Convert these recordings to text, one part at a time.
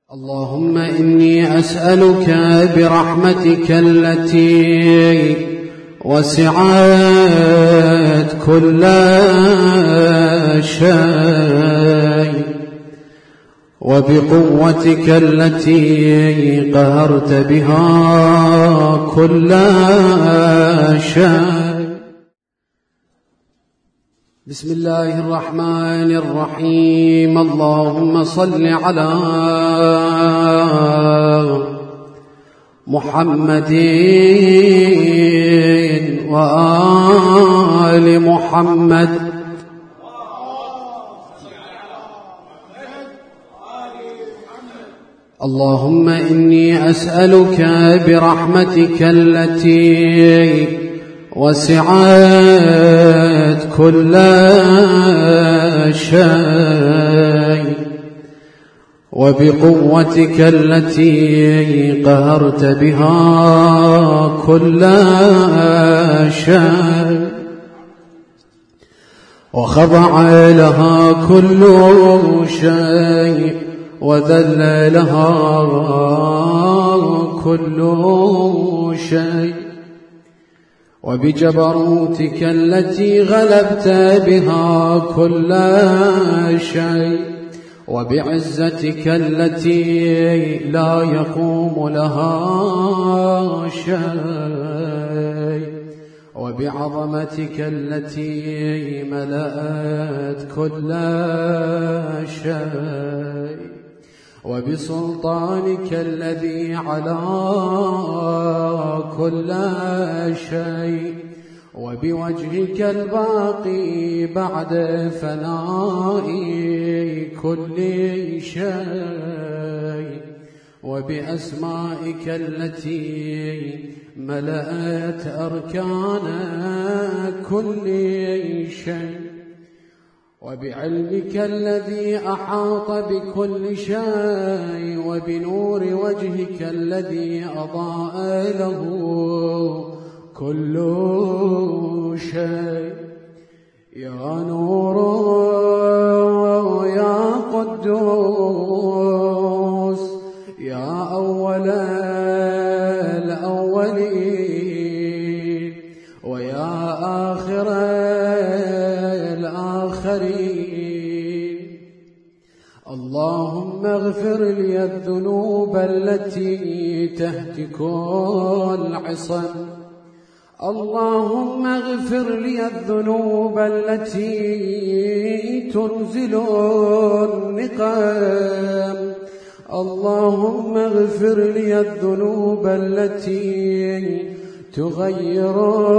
اللهم إني أسألك برحمتك التي وسعت كل شيء وبقوتك التي قهرت بها كل شيء. بسم الله الرحمن الرحيم. اللهم صل على محمد وآل محمد. اللهم إني أسألك برحمتك التي وسعت كل شيء وبقوتك التي قهرت بها كل شيء وخضع لها كل شيء وذل لها كل شيء وبجبروتك التي غلبت بها كل شيء وبعزتك التي لا يقوم لها شيء وبعظمتك التي ملأت كل شيء وبسلطانك الذي على كل شيء وبوجهك الباقي بعد فناء كل شيء وبأسمائك التي ملأت أركان كل شيء وبعلمك الذي أحاط بكل شيء وبنور وجهك الذي أضاء له كل شيء. يا نور يا قدوس يا أول الأولين ويا آخر الآخرين. اللهم اغفر لي الذنوب التي تهتك العصم. اللهم اغفر لي الذنوب التي تنزل النقم. اللهم اغفر لي الذنوب التي تغير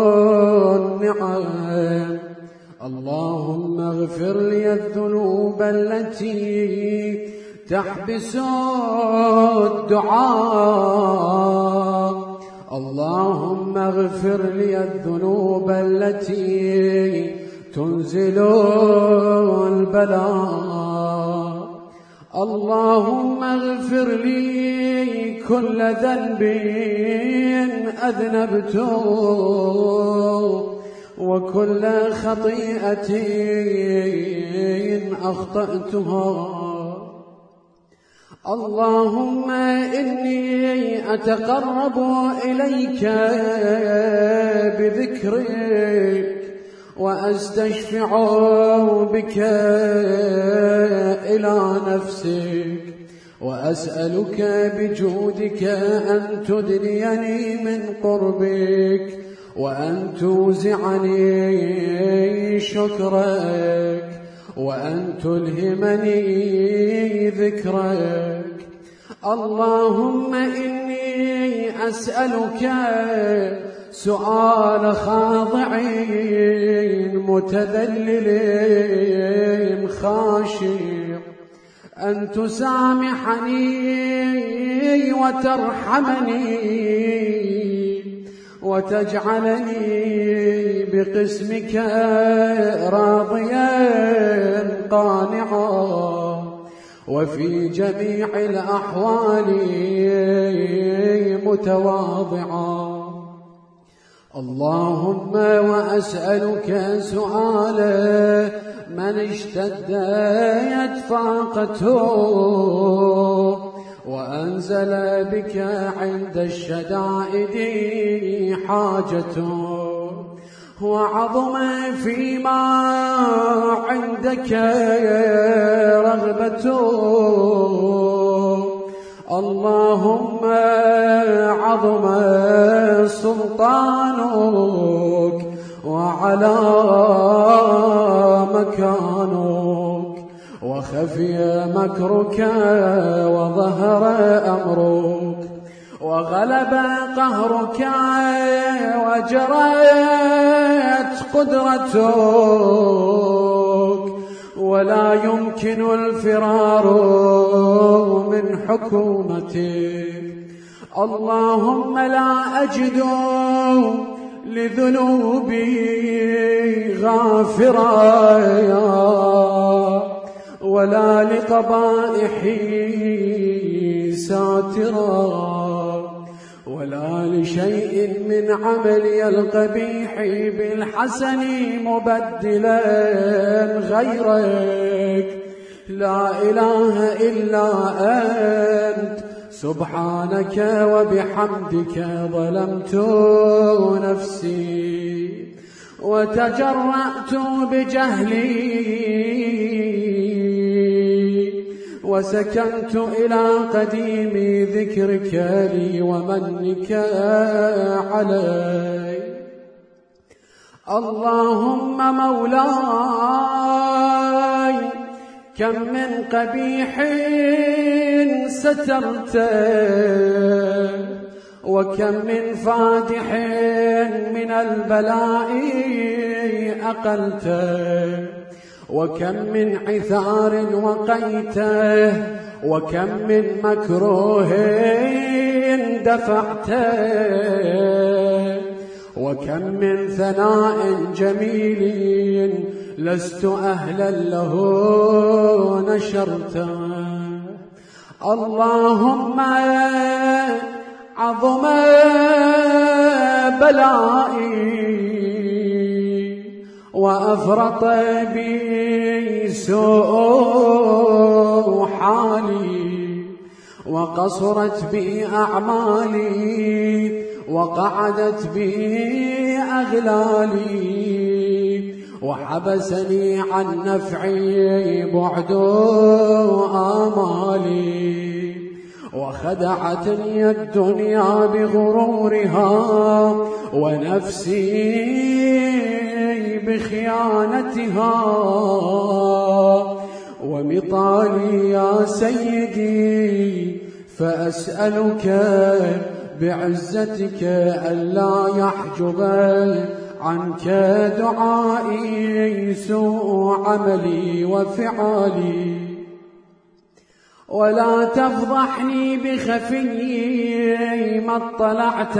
النعم. اللهم اغفر لي الذنوب التي تحبس الدعاء. اللهم اغفر لي الذنوب التي تنزل البلاء. اللهم اغفر لي كل ذنب أذنبته وكل خطيئة أخطأتها. اللهم إني أتقرب إليك بذكرك وأستشفع بك إلى نفسك وأسألك بجودك أن تدنيني من قربك وأن توزعني شكرك وأن تلهمني ذكرك. اللهم إني أسألك سؤال خاضع متذلل خاشع أن تسامحني وترحمني وتجعلني بقسمك راضيا قانعا وفي جميع الأحوال متواضعا. اللهم وأسألك سؤال من اشتدت طاقته نزل بك عند الشدائد حاجته وعظم فيما عندك رغبته. اللهم عظم سلطانك وعلى مكانك وخفي مكرك وظهر أمرك وغلب قهرك وجرت قدرتك ولا يمكن الفرار من حكومتك. اللهم لا أجد لذنوبي غافرا ولا لقبائحي ساترا ولا لشيء من عملي القبيح بالحسن مبدلا غيرك. لا إله إلا أنت سبحانك وبحمدك ظلمت نفسي وتجرأت بجهلي وسكنت إلى قديم ذكرك لي ومنك علي. اللهم مولاي كم من قبيح سترته وكم من فادح من البلاء أقلته وكم من عثار وقيته وكم من مكروه دفعته وكم من ثناء جميل لست أهلا له نشرته. اللهم عظم بلائي وأفرط بي سوء حالي وقصرت بي أعمالي وقعدت بي أغلالي وحبسني عن نفعي بعد آمالي وخدعتني الدنيا بغرورها ونفسي بخيانتها ومطالي يا سيدي فأسألك بعزتك ألا يحجب عنك دعائي سوء عملي وفعالي ولا تفضحني بخفي ما اطلعت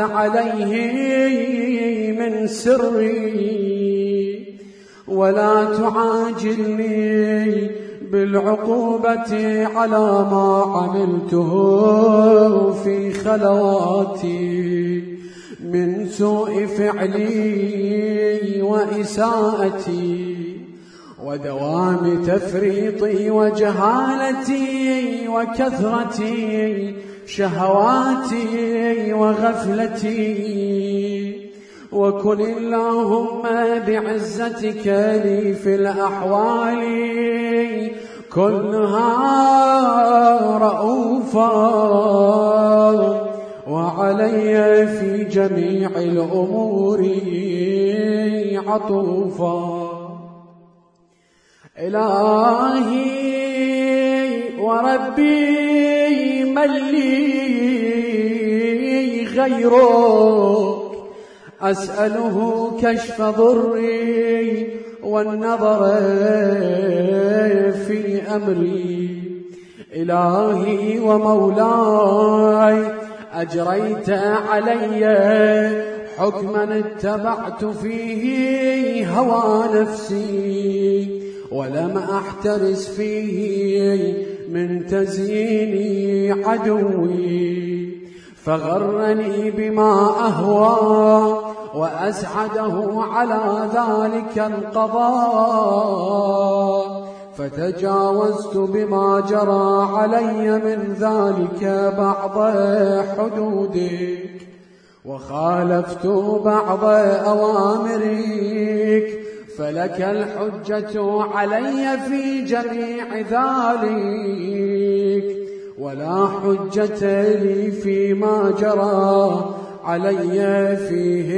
عليه من سري ولا تعاجلني بالعقوبة على ما عملته في خلواتي من سوء فعلي وإساءتي ودوام تفريطي وجهالتي وكثرة شهواتي وغفلتي وكن اللهم بعزتك لي في الأحوال كلها رؤوفا وعلي في جميع الأمور عطوفا. إلهي وربي من لي غيرك أسأله كشف ضري والنظر في أمري. إلهي ومولاي أجريت علي حكما اتبعت فيه هوى نفسي ولم أحترس فيه من تزيين عدوي فغرني بما أهوى وأسعده على ذلك القضاء فتجاوزت بما جرى علي من ذلك بعض حدودك، وخالفت بعض أوامرك، فلك الحجة علي في جميع ذلك، ولا حجة لي فيما جرى علي فيه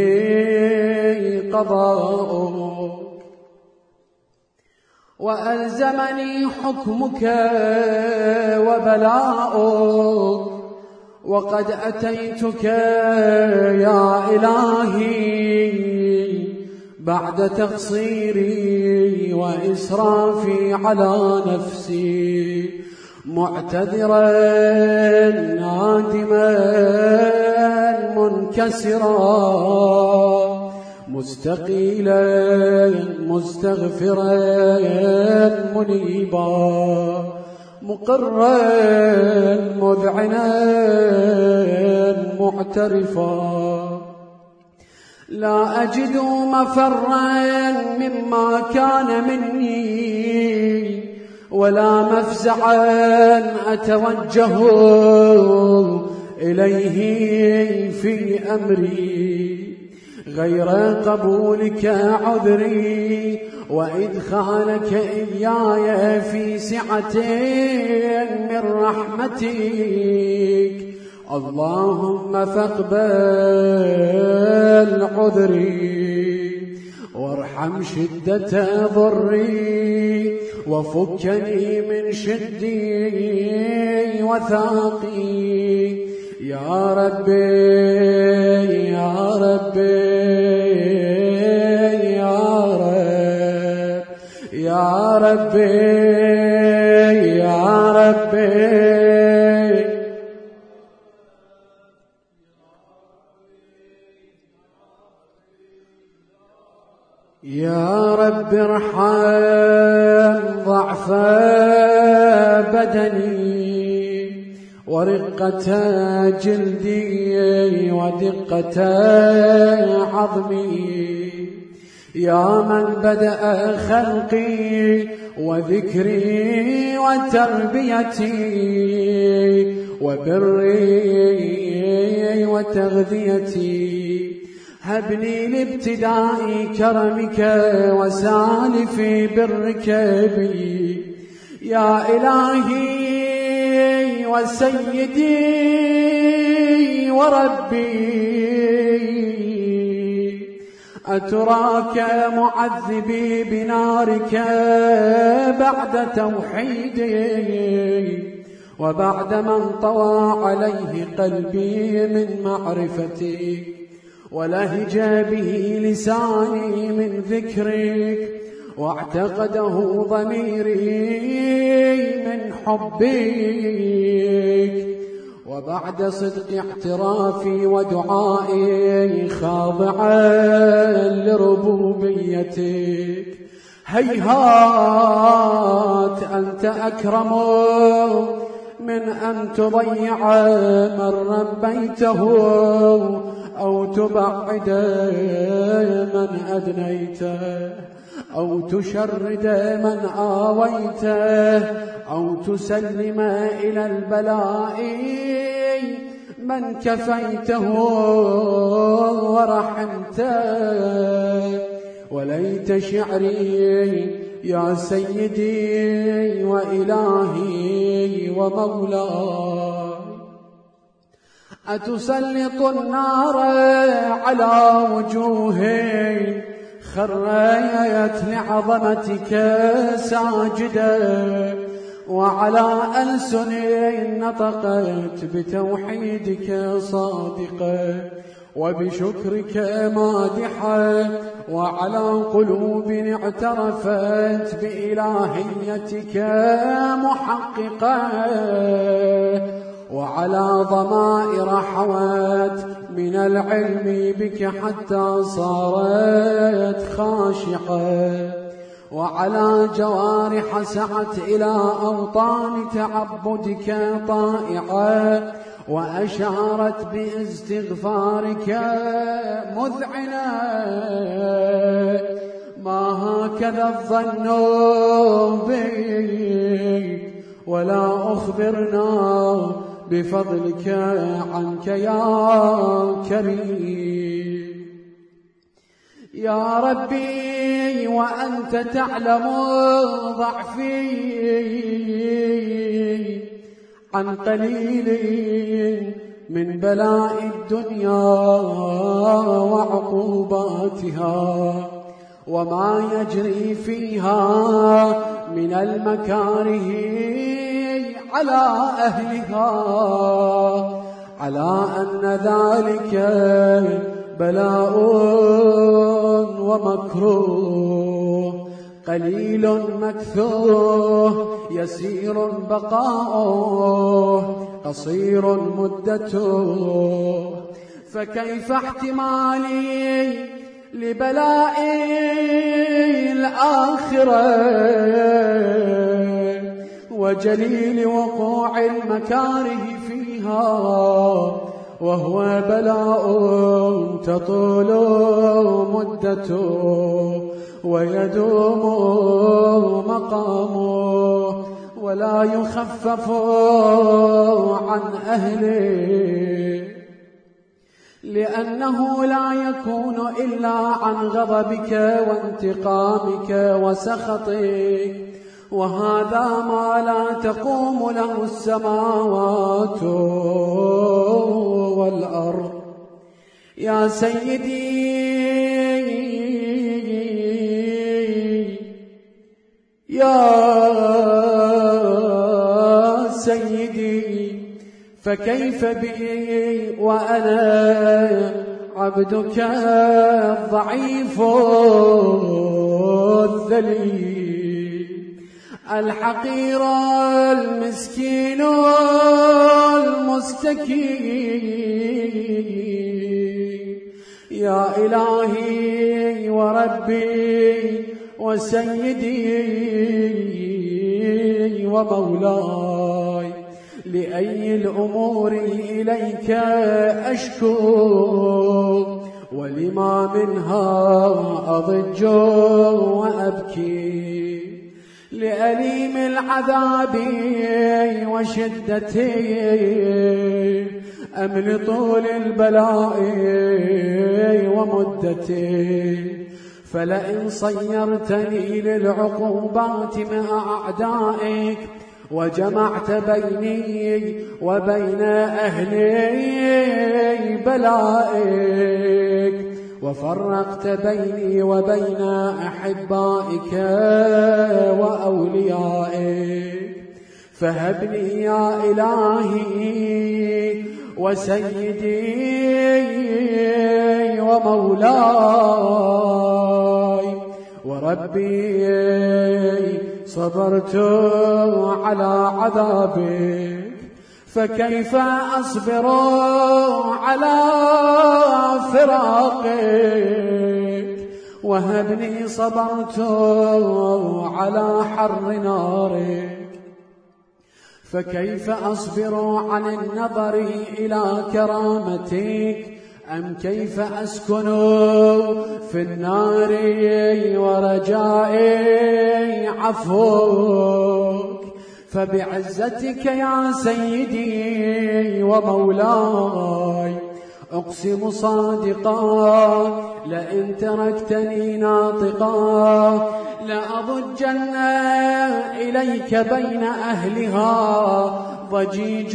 قضاؤك. وألزمني حكمك وبلاؤك، وقد أتيتك يا إلهي بعد تقصيري وإسرافي على نفسي، معتذرا نادما منكسرا، مستقيلا مستغفرا منيبا، مقرا مذعنا معترفا، لا أجد مفرا مما كان مني، ولا مفزعا أتوجه إليه في أمري، غير قبولك عذري وإدخالك إياي في سعة من رحمتك. اللهم فاقبل عذري، وارحم شدة ضري، وفكني من شدي وثاقي، يا ربي يا ربي يا رب يا ربي يا ربي. يا رب ارحم ضعف بدني، ورقة جلدي، ودقة عظمي، يا من بدأ خلقي وذكري وتربيتي وبري وتغذيتي، هبني لابتداء كرمك وسالف برك بي، يا إلهي وسيدي وربي، أتراك معذبي بنارك بعد توحيدي، وبعد من طوى عليه قلبي من معرفتك، ولهج به لساني من ذكرك، واعتقده ضميري من حبك، وبعد صدق اعترافي ودعائي خاضعا لربوبيتك، هيهات أنت أكرم من أن تضيع من ربيته، أو تبعد من أدنيته، أو تشرد من آويته، أو تسلم إلى البلاء من كفيته ورحمته. وليت شعري يا سيدي وإلهي ومولاي، أتسلط النار على وجوهي خريت لعظمتك ساجدا، وعلى ألسن نطقت بتوحيدك صادقة، وبشكرك مادحة، وعلى قلوب اعترفت بإلهيتك محققة، وعلى ضمائر حوت من العلم بك حتى صارت خاشعة، وعلى جوارح سعت إلى أوطان تعبدك طائعة، وأشارت باستغفارك مذعنة ما هكذا الظن بي ولا أخبرنا بفضلك عنك يا كريم. يا ربي وأنت تعلم ضعفي عن قليل من بلاء الدنيا وعقوباتها وما يجري فيها من المكاره على أهلها، على أن ذلك بلاء ومكروه قليل مكثوه يسير بقاؤه قصير مدته. فكيف احتمالي لبلاء الآخرة وجليل وقوع المكاره فيها وهو بلاء تطول مدته ويدوم مقامه ولا يخفف عن أهله، لأنه لا يكون إلا عن غضبك وانتقامك وسخطك، وهذا ما لا تقوم له السماوات والأرض. يا سيدي يا سيدي فكيف بي وأنا عبدك الضعيف الذليل الحقير المسكين المستكين. يا إلهي وربي وسيدي ومولاي، لأي الأمور إليك أشكو ولما منها أضج وأبكي، لأليم العذاب وشدته أم لطول البلاء ومدته. فلئن صيرتني للعقوبات مع أعدائك وجمعت بيني وبين أهلي بلائك وفرقت بيني وبين أحبائك وأوليائك، فهبني يا إلهي وسيدي ومولاي وربي صبرت على عذابك، فكيف أصبر على فراقك؟ وهبني صبرت على حر نارك، فكيف أصبر عن النظر إلى كرامتك؟ أم كيف أسكن في النار ورجائي عفوك؟ فبعزتك يا سيدي ومولاي أقسم صادقا لئن تركتني ناطقا لأضجن إليك بين أهلها ضجيج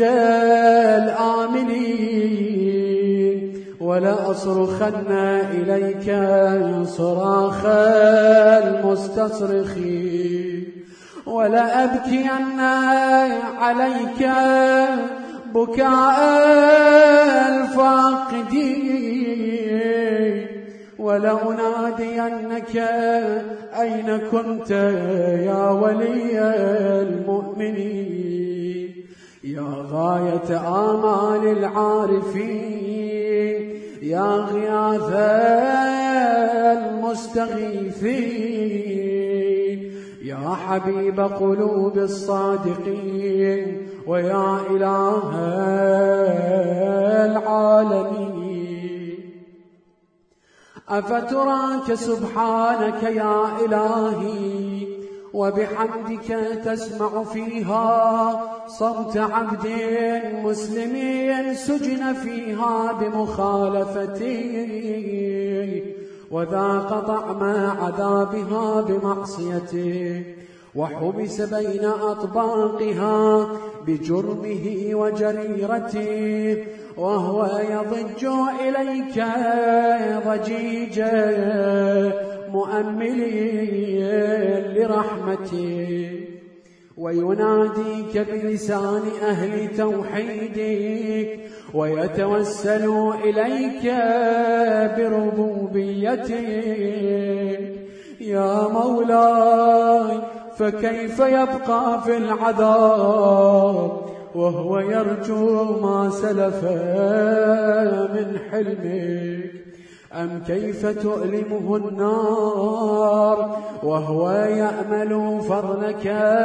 الآمنين، ولأصرخن إليك صراخ المستصرخين، ولأبكين عليك بكاء الفاقدين، ولأنادينك أين كنت يا ولي المؤمنين، يا غاية آمال العارفين، يا غياث المستغيثين، يا حبيب قلوب الصادقين، ويا إله العالمين. أفتراك سبحانك يا إلهي وبحمدك تسمع فيها صوت عبد مسلم سجن فيها بمخالفته وذاق طعم عذابها بمعصيته وحبس بين أطباقها بجرمه وجريرته وهو يضج إليك ضجيجا مؤملي لرحمته ويناديك بلسان أهل توحيدك ويتوسل إليك بربوبيتك يا مولاي فكيف يبقى في العذاب وهو يرجو ما سلف من حلمك أم كيف تؤلمه النار وهو يأمل فضلك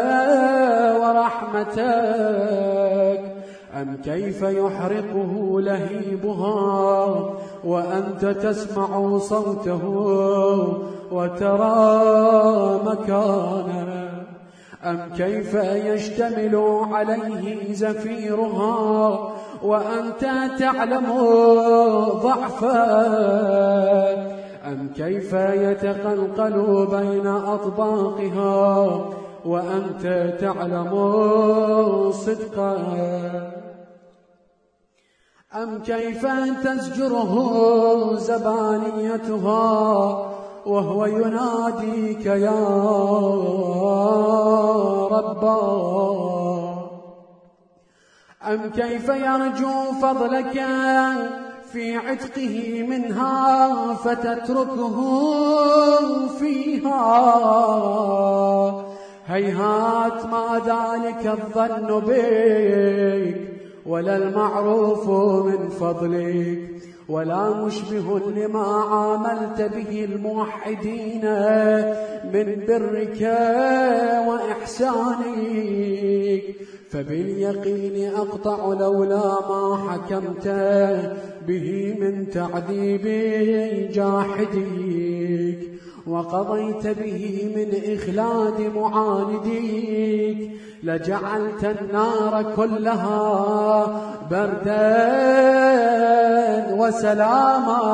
ورحمتك أم كيف يحرقه لهيبها وأنت تسمع صوته وترى مكانه أم كيف يشتمل عليه زفيرها وأنت تعلم ضعفه أم كيف يتقلقل بين أطباقها وأنت تعلم صدقه أم كيف تزجره زبانيتها وهو يناديك يا ربا أم كيف يرجو فضلك في عتقه منها فتتركه فيها هيهات ما ذلك الظن بك ولا المعروف من فضلك ولا مشبه لما عاملت به الموحدين من برك وإحسانك فباليقين أقطع لولا ما حكمت به من تعذيب جاحديك وقضيت به من إخلاد معانديك لجعلت النار كلها بردا وسلاما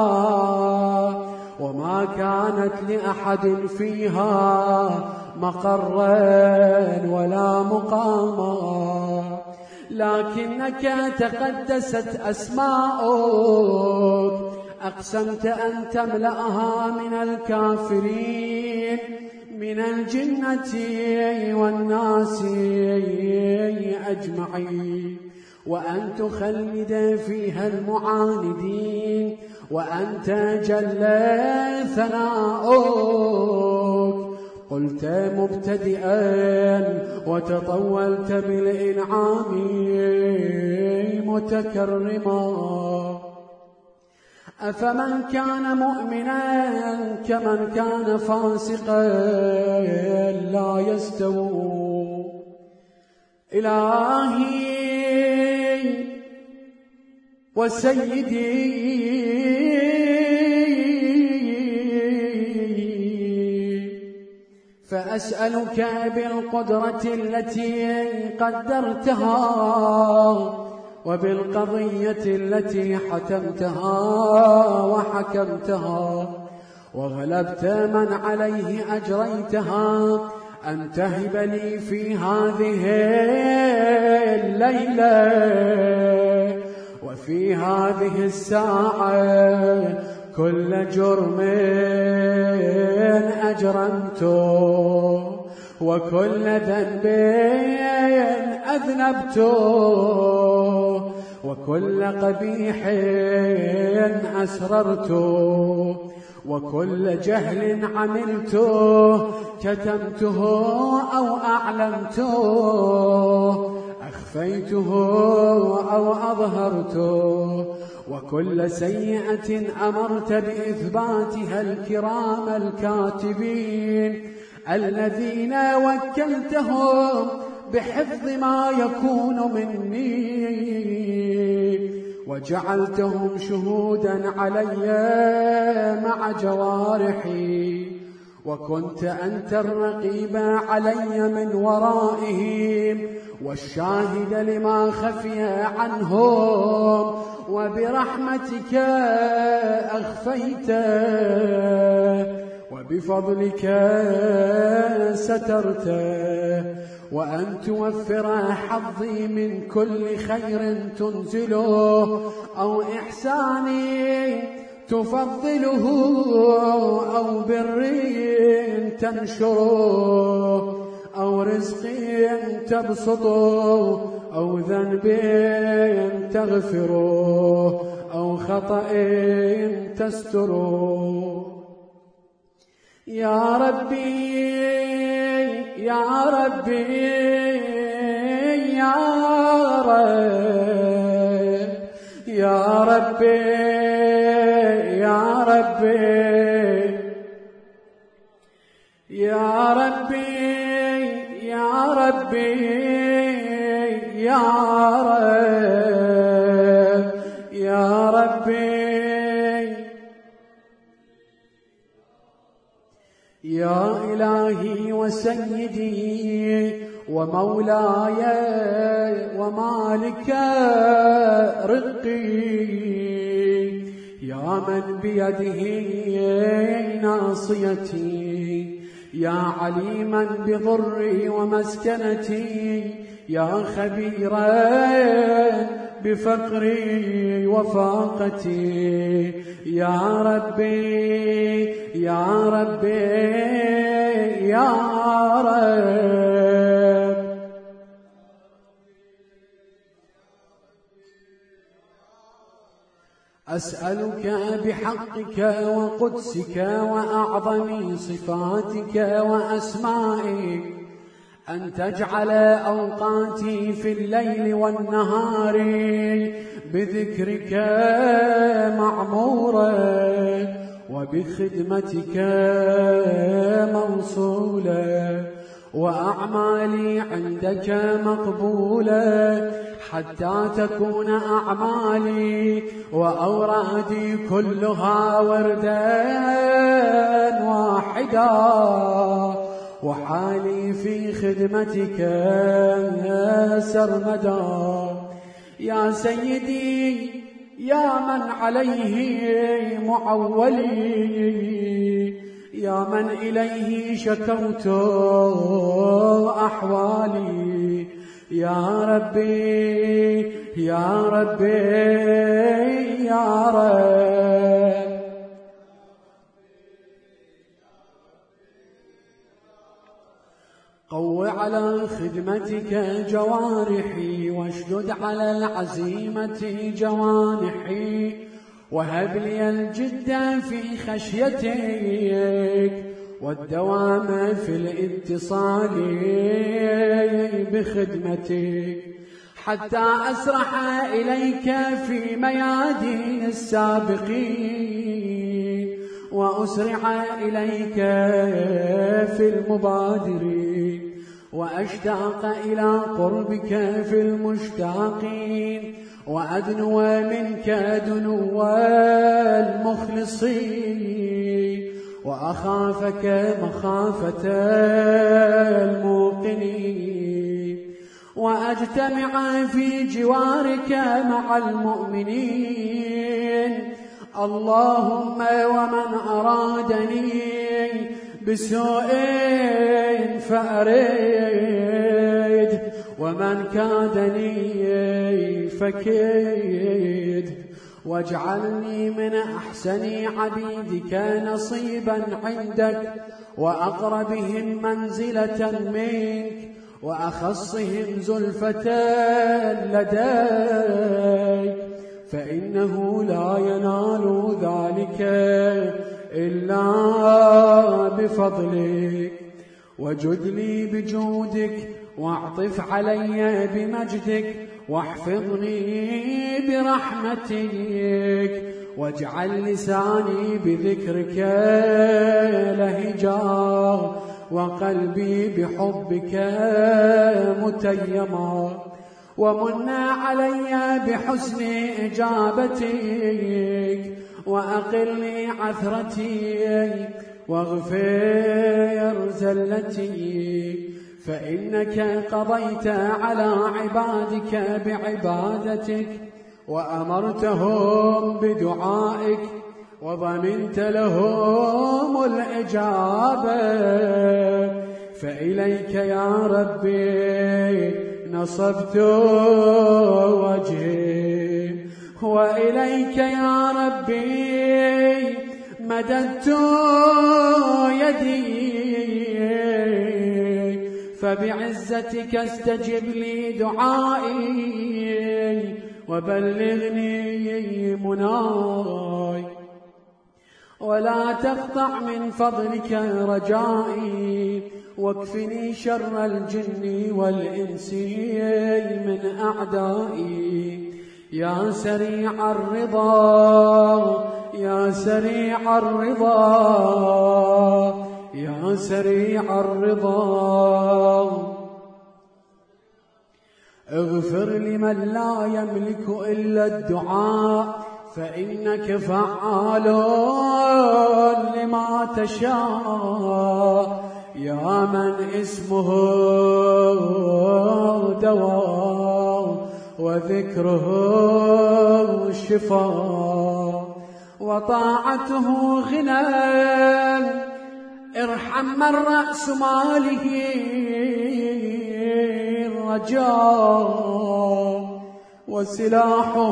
وما كانت لأحد فيها مقرا ولا مقاما لكنك تقدست أسماؤك أقسمت أن تملأها من الكافرين من الجنة والناس أجمعين وأن تخلد فيها المعاندين وأنت جل ثناؤك قلت مبتدئا وتطولت بالإنعام متكرما أفمن كان مؤمنا كمن كان فاسقا لا يستوون إلهي وسيدي فأسألك بالقدرة التي قدرتها وبالقضية التي حتمتها وحكمتها وغلبت من عليه أجريتها أن تهب لي في هذه الليلة وفي هذه الساعة كل جرم أجرمته وكل ذنب أذنبته وكل قبيح أسررته وكل جهل عملته كتمته أو أعلمته أخفيته أو أظهرته وكل سيئة أمرت بإثباتها الكرام الكاتبين الذين وكلتهم بحفظ ما يكون مني وجعلتهم شهودا علي مع جوارحي، وكنت أنت الرقيب علي من ورائهم والشاهد لما خفي عنهم، وبرحمتك أخفيته وبفضلك سترته، وأن توفر حظي من كل خير تنزله أو إحسان تفضله أو بر تنشره أو رزق تبسطه أو ذنب تغفره أو خطأ تستره. يا ربي يا ربي يا رب يا ربي يا ربي يا ربي يا ربي يا رب يا ربي يا إلهي وسيدي ومولاي ومالك رقي، يا من بيده ناصيتي، يا عليما بضري ومسكنتي، يا خبيرا بفقري وفاقتي، يا ربي يا ربي يا رب. أسألك بحقك وقدسك وأعظم صفاتك وأسمائك أن تجعل أوقاتي في الليل والنهار بذكرك معمورة وبخدمتك موصولة، وأعمالي عندك مقبولة، حتى تكون أعمالي وأورادي كلها وردا واحدا، وحالي في خدمتك سرمدا. يا سيدي يا من عليه معولي، يا من إليه شكوت أحوالي، يا ربي يا ربي يا رب. قو على خدمتك جوارحي، واشدد على العزيمة جوانحي، وهب لي الجد في خشيتك والدوام في الاتصال بخدمتك، حتى أسرح إليك في ميادين السابقين، وأسرع إليك في المبادرين، وأشتاق إلى قربك في المشتاقين، وأدنو منك دنو المخلصين، وأخافك مخافة الموقنين، وأجتمع في جوارك مع المؤمنين. اللهم ومن أرادني بسوء فأرد، ومن كادني فكيد، واجعلني من أحسن عبيدك نصيبا عندك، وأقربهم منزلة منك، وأخصهم زلفة لديك، فإنه لا ينال ذلك إلا بفضلك. وجد لي بجودك، واعطف علي بمجدك، واحفظني برحمتك، واجعل لساني بذكرك لهجا، وقلبي بحبك متيما، ومن علي بحسن إجابتك وأقلني عثرتي واغفر زلتي، فإنك قضيت على عبادك بعبادتك وأمرتهم بدعائك وضمنت لهم الإجابة، فإليك يا ربي نصبت وجهي وإليك يا ربي مددت يدي، فبعزتك استجب لي دعائي وبلغني مناي، ولا تقطع من فضلك رجائي، واكفني شر الجن والإنس من أعدائي. يا سريع الرضا يا سريع الرضا يا سريع الرضا، اغفر لمن لا يملك إلا الدعاء، فإنك فعال لما تشاء. يا من اسمه دواء وذكره شفاء وطاعته غنى، ارحم من رأس ماله الرجاء وسلاحه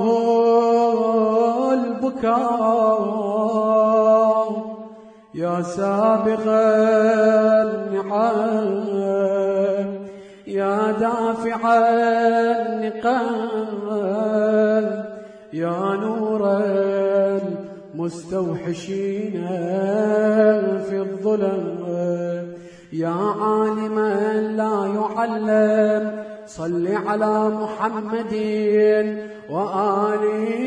البكاء. يا سابغ النعم يا دافع النقم، يا نور المستوحشين في الظلم، يا عالما لا يعلم، صل على محمد وآل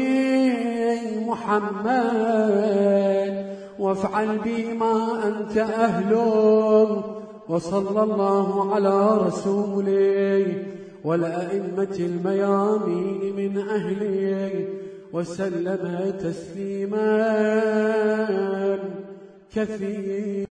محمد وافعل بما أنت أهله. وصلى الله على رسوله والأئمة الميامين من أهله وسلم تسليما كثيرا.